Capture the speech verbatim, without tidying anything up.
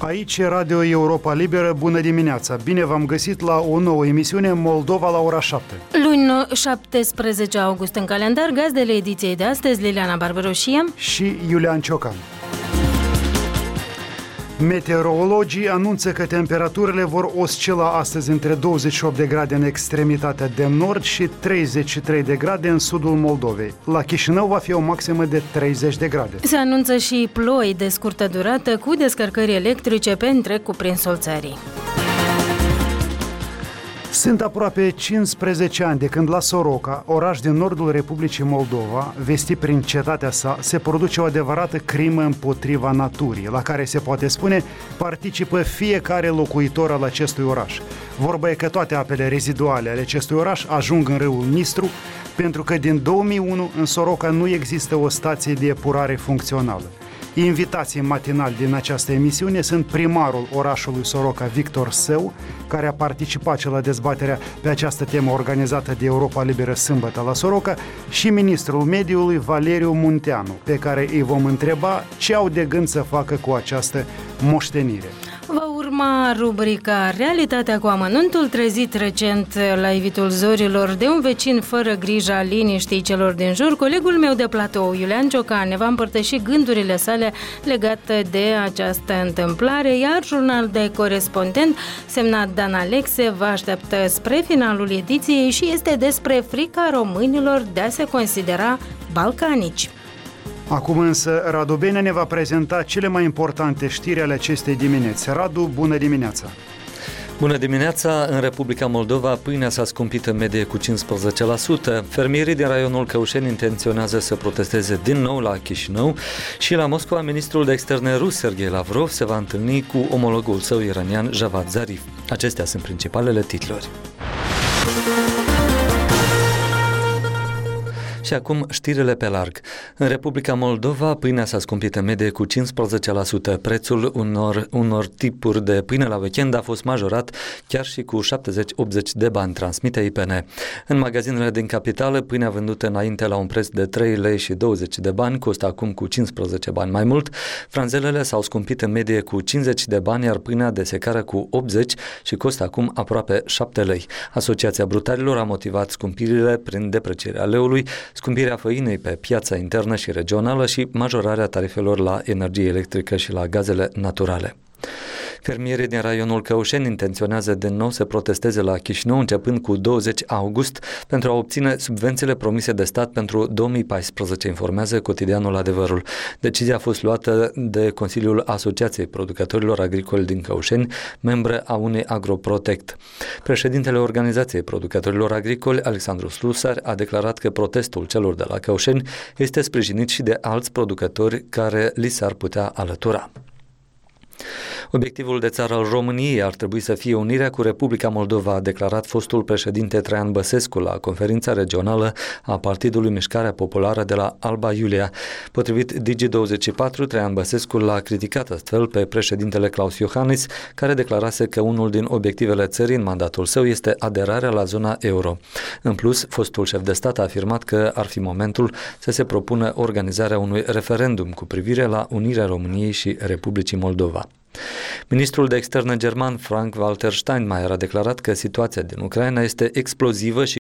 Aici e Radio Europa Liberă, bună dimineața! Bine v-am găsit la o nouă emisiune Moldova la ora șapte. Luni, șaptesprezece august în calendar, gazdele ediției de astăzi, Liliana Barbaroșie și Iulian Ciocan. Meteorologii anunță că temperaturile vor oscila astăzi între douăzeci și opt de grade în extremitatea de nord și treizeci și trei de grade în sudul Moldovei. La Chișinău va fi o maximă de treizeci de grade. Se anunță și ploi de scurtă durată cu descărcări electrice pe întreg cuprinsul țării. Sunt aproape cincisprezece ani de când la Soroca, oraș din nordul Republicii Moldova, vestit prin cetatea sa, se produce o adevărată crimă împotriva naturii, la care se poate spune participă fiecare locuitor al acestui oraș. Vorba e că toate apele reziduale ale acestui oraș ajung în râul Nistru, pentru că din două mii unu în Soroca nu există o stație de epurare funcțională. Invitații matinali din această emisiune sunt primarul orașului Soroca, Victor Său, care a participat și la dezbaterea pe această temă organizată de Europa Liberă sâmbătă la Soroca, și ministrul mediului Valeriu Munteanu, pe care îi vom întreba ce au de gând să facă cu această moștenire. Va urma rubrica Realitatea cu amănuntul, trezit recent la ivitul zorilor de un vecin fără grija liniștii celor din jur. Colegul meu de platou, Iulian Ciocan, ne va împărtăși gândurile sale legate de această întâmplare, iar jurnal de corespondent semnat Dan Alexe vă așteaptă spre finalul ediției și este despre frica românilor de a se considera balcanici. Acum însă Radu Benea ne va prezenta cele mai importante știri ale acestei dimineți. Radu, bună dimineața! Bună dimineața! În Republica Moldova, pâinea s-a scumpit în medie cu cincisprezece la sută. Fermierii din raionul Căușeni intenționează să protesteze din nou la Chișinău și la Moscova, ministrul de externe rus Sergei Lavrov se va întâlni cu omologul său iranian Javad Zarif. Acestea sunt principalele titluri. Și acum știrile pe larg. În Republica Moldova, pâinea s-a scumpit în medie cu cincisprezece la sută. Prețul unor, unor tipuri de pâine la weekend a fost majorat chiar și cu șaptezeci optzeci de bani, transmite I P N. În magazinele din capitală, pâinea vândută înainte la un preț de trei lei și douăzeci de bani costă acum cu cincisprezece bani mai mult. Franzelele s-au scumpit în medie cu cincizeci de bani, iar pâinea de secară cu optzeci și costă acum aproape șapte lei. Asociația Brutarilor a motivat scumpirile prin deprecierea leului, scumpirea făinei pe piața internă și regională și majorarea tarifelor la energie electrică și la gazele naturale. Fermierii din raionul Căușeni intenționează din nou să protesteze la Chișinău începând cu douăzeci august pentru a obține subvențiile promise de stat pentru două mii paisprezece, informează cotidianul Adevărul. Decizia a fost luată de Consiliul Asociației Producătorilor Agricoli din Căușeni, membră a unei Agroprotect. Președintele Organizației Producătorilor Agricoli, Alexandru Slusar, a declarat că protestul celor de la Căușeni este sprijinit și de alți producători care li s-ar putea alătura. Obiectivul de țară al României ar trebui să fie unirea cu Republica Moldova, a declarat fostul președinte Traian Băsescu la conferința regională a Partidului Mișcarea Populară de la Alba Iulia. Potrivit Digi douăzeci și patru, Traian Băsescu l-a criticat astfel pe președintele Klaus Iohannis, care declarase că unul din obiectivele țării în mandatul său este aderarea la zona euro. În plus, fostul șef de stat a afirmat că ar fi momentul să se propună organizarea unui referendum cu privire la unirea României și Republicii Moldova. Ministrul de externe german Frank-Walter Steinmeier a declarat că situația din Ucraina este explozivă și